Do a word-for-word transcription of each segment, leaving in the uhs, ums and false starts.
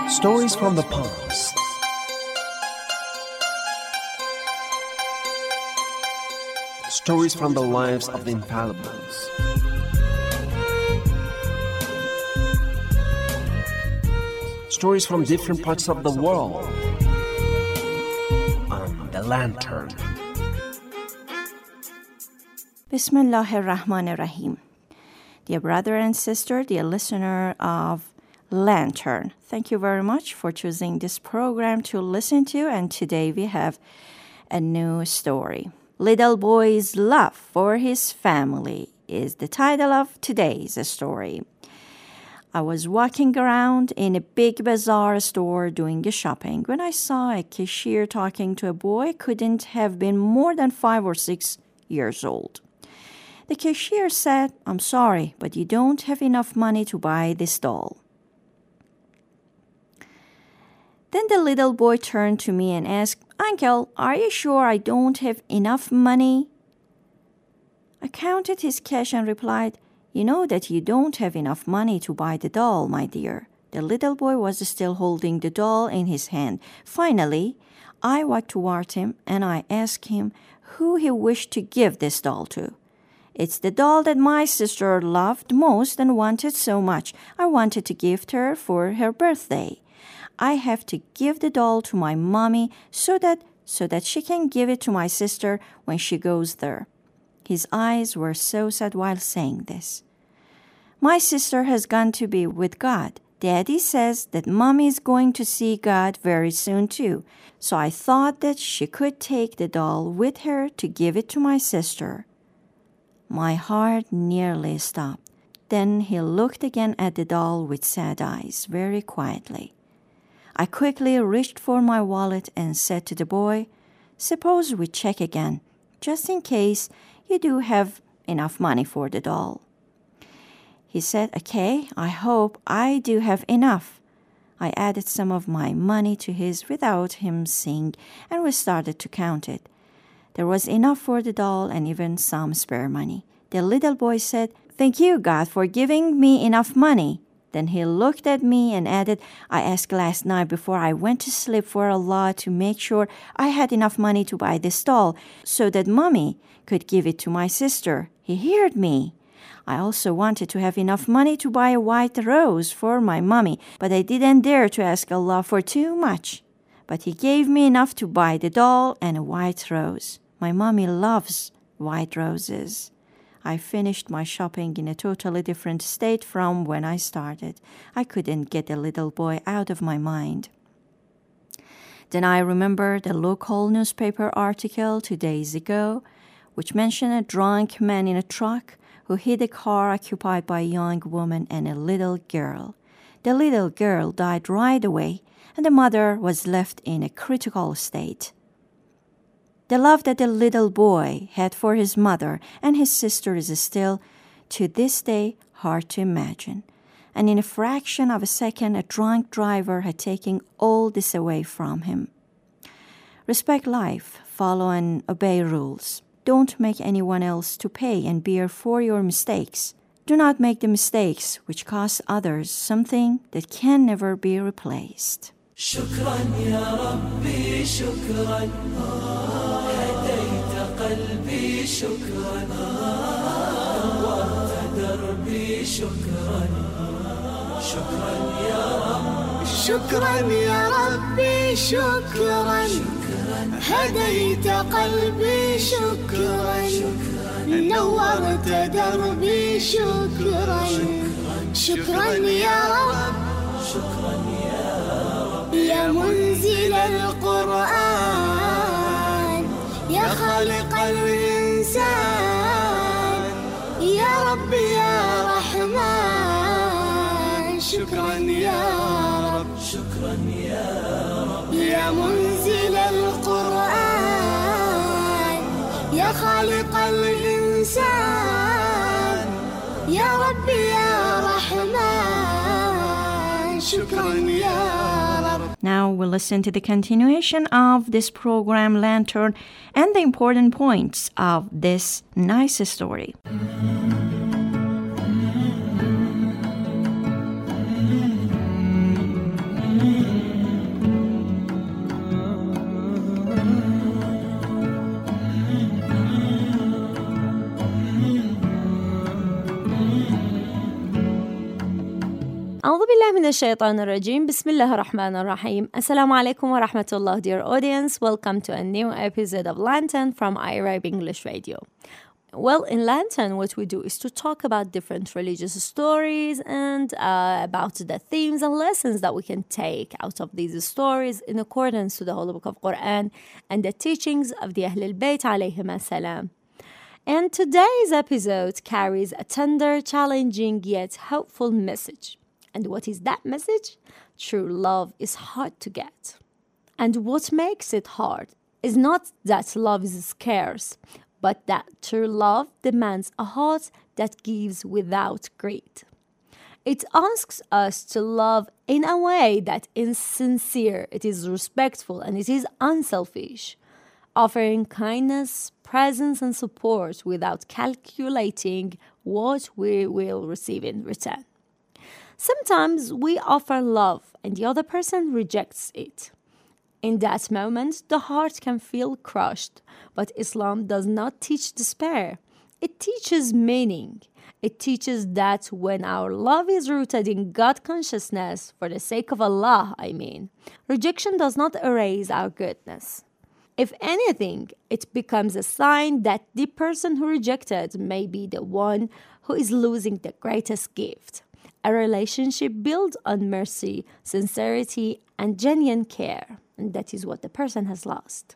Stories from the past. Stories from the lives of the infallibles. Stories from different parts of the world. On The Lantern. Bismillahir Rahmanir Rahim. Dear brother and sister, dear listener of Lantern, thank you very much for choosing this program to listen to, and today we have a new story. Little Boy's Love for His Family is the title of today's story. I was walking around in a big bazaar store doing a shopping when I saw a cashier talking to a boy couldn't have been more than five or six years old. The cashier said, "I'm sorry, but you don't have enough money to buy this doll." Then the little boy turned to me and asked, "Uncle, are you sure I don't have enough money?" I counted his cash and replied, "You know that you don't have enough money to buy the doll, my dear." The little boy was still holding the doll in his hand. Finally, I walked toward him and I asked him who he wished to give this doll to. "It's the doll that my sister loved most and wanted so much. I wanted to gift her for her birthday. I have to give the doll to my mommy so that so that she can give it to my sister when she goes there." His eyes were so sad while saying this. "My sister has gone to be with God. Daddy says that mommy is going to see God very soon too. So I thought that she could take the doll with her to give it to my sister." My heart nearly stopped. Then he looked again at the doll with sad eyes, very quietly. I quickly reached for my wallet and said to the boy, "Suppose we check again, just in case you do have enough money for the doll." He said, "Okay, I hope I do have enough." I added some of my money to his without him seeing, and we started to count it. There was enough for the doll and even some spare money. The little boy said, "Thank you, God, for giving me enough money." Then he looked at me and added, "I asked last night before I went to sleep for Allah to make sure I had enough money to buy this doll so that mommy could give it to my sister. He heard me. I also wanted to have enough money to buy a white rose for my mommy, but I didn't dare to ask Allah for too much. But He gave me enough to buy the doll and a white rose. My mommy loves white roses." I finished my shopping in a totally different state from when I started. I couldn't get the little boy out of my mind. Then I remembered a local newspaper article two days ago, which mentioned a drunk man in a truck who hit a car occupied by a young woman and a little girl. The little girl died right away, and the mother was left in a critical state. The love that the little boy had for his mother and his sister is still, to this day, hard to imagine. And in a fraction of a second, a drunk driver had taken all this away from him. Respect life, follow and obey rules. Don't make anyone else to pay and bear for your mistakes. Do not make the mistakes which cost others something that can never be replaced. شكرا يا ربي شكرا هديت قلبي شكرا نورت دربي شكرا شكرا يا رب شكرا يا ربي شكرا هديت قلبي شكرا نورت دربي شكرا شكرا يا رب شكرا يا يا منزل القرآن يا خالق الإنسان يا رب يا رحمن شكرا يا رب شكرا يا رب يا منزل القرآن يا خالق الإنسان يا رب يا رحمن شكرا يا رب. Now we'll listen to the continuation of this program Lantern and the important points of this nice story. من الشيطان الرجيم. بسم الله الرحمن الرحيم. Assalamu alaikum wa rahmatullah, dear audience. Welcome to a new episode of Lantern from Arab English Radio. Well, in Lantern, what we do is to talk about different religious stories and uh, about the themes and lessons that we can take out of these stories in accordance to the Holy Book of Quran and the teachings of the Ahlul Bayt alayhim as-salam. And today's episode carries a tender, challenging, yet hopeful message. And what is that message? True love is hard to get. And what makes it hard is not that love is scarce, but that true love demands a heart that gives without greed. It asks us to love in a way that is sincere, it is respectful, and it is unselfish, offering kindness, presence, and support without calculating what we will receive in return. Sometimes we offer love and the other person rejects it. In that moment, the heart can feel crushed, but Islam does not teach despair. It teaches meaning. It teaches that when our love is rooted in God consciousness, for the sake of Allah, I mean, rejection does not erase our goodness. If anything, it becomes a sign that the person who rejected may be the one who is losing the greatest gift. A relationship built on mercy, sincerity, and genuine care. And that is what the person has lost.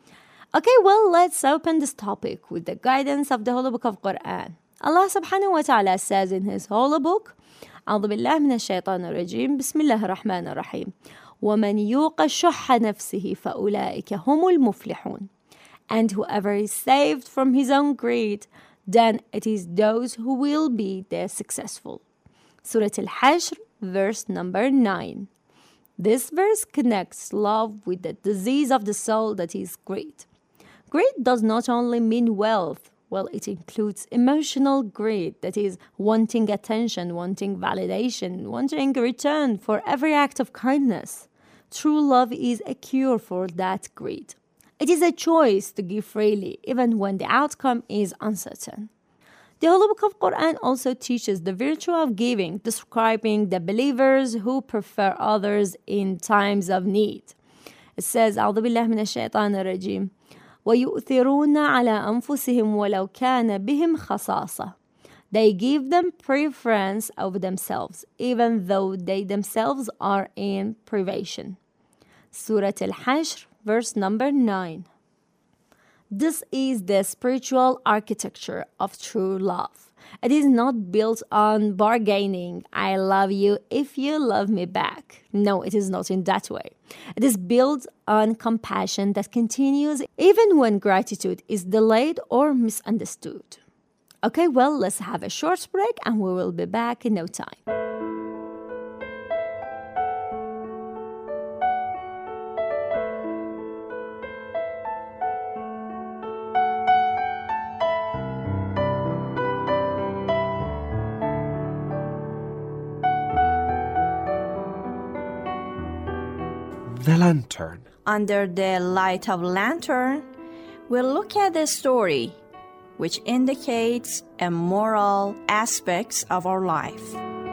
Okay, well, let's open this topic with the guidance of the Holy Book of Quran. Allah subhanahu wa ta'ala says in His Holy Book, أعوذ بالله من الشيطان الرجيم بسم الله الرحمن الرحيم ومن يوق شح نفسه فأولئك هم المفلحون. And whoever is saved from his own greed, then it is those who will be the successful. Surah Al-Hashr, verse number nine. This verse connects love with the disease of the soul, that is greed. Greed does not only mean wealth, well, it includes emotional greed, that is wanting attention, wanting validation, wanting return for every act of kindness. True love is a cure for that greed. It is a choice to give freely, even when the outcome is uncertain. The Holy Book of Quran also teaches the virtue of giving, describing the believers who prefer others in times of need. It says, أعوذ بالله من الشيطان الرجيم ويؤثرون على أنفسهم ولو كان بهم خصاصة. They give them preference over themselves, even though they themselves are in privation. Surah Al-Hashr, verse number nine. This is the spiritual architecture of true love. It is not built on bargaining, I love you if you love me back. No, it is not in that way. It is built on compassion that continues even when gratitude is delayed or misunderstood. Okay, well, let's have a short break and we will be back in no time. The Lantern. Under the light of lantern, we'll look at the story, which indicates a moral aspects of our life.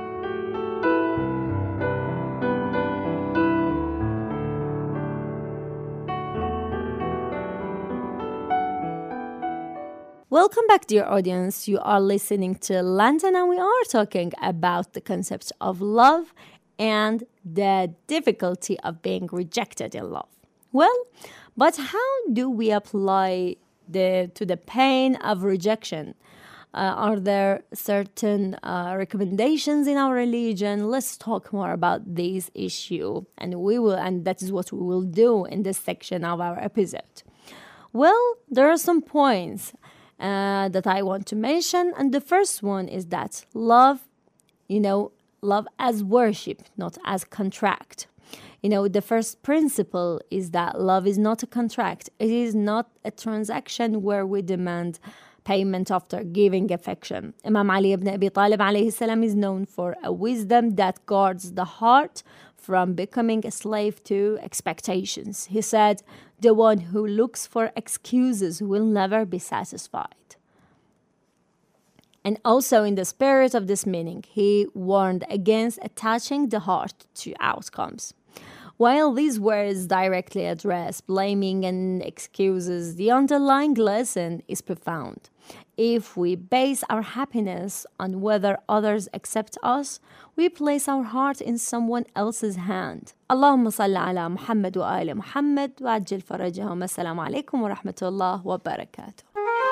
Welcome back, dear audience. You are listening to Lantern and we are talking about the concept of love and the difficulty of being rejected in love. Well, but how do we apply the to the pain of rejection? Uh, are there certain uh, recommendations in our religion? Let's talk more about this issue, and we will, and that is what we will do in this section of our episode. Well, there are some points uh, that I want to mention, and the first one is that love, you know, love as worship, not as contract. You know, the first principle is that love is not a contract. It is not a transaction where we demand payment after giving affection. Imam Ali ibn Abi Talib alayhi salam is known for a wisdom that guards the heart from becoming a slave to expectations. He said, the one who looks for excuses will never be satisfied. And also in the spirit of this meaning, he warned against attaching the heart to outcomes. While these words directly address blaming and excuses, the underlying lesson is profound. If we base our happiness on whether others accept us, we place our heart in someone else's hand. اللهم صل على محمد وآل محمد وعجل فرجهم. السلام عليكم ورحمة الله وبركاته.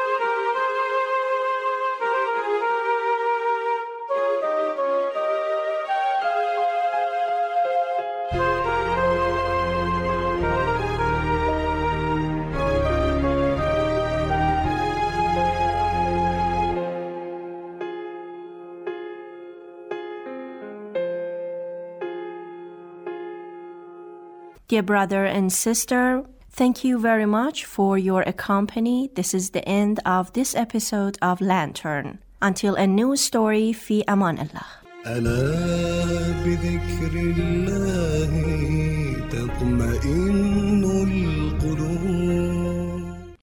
Dear brother and sister, thank you very much for your company. This is the end of this episode of Lantern. Until a new story, في أمان الله. ألا بذكر الله تطمئن القلوب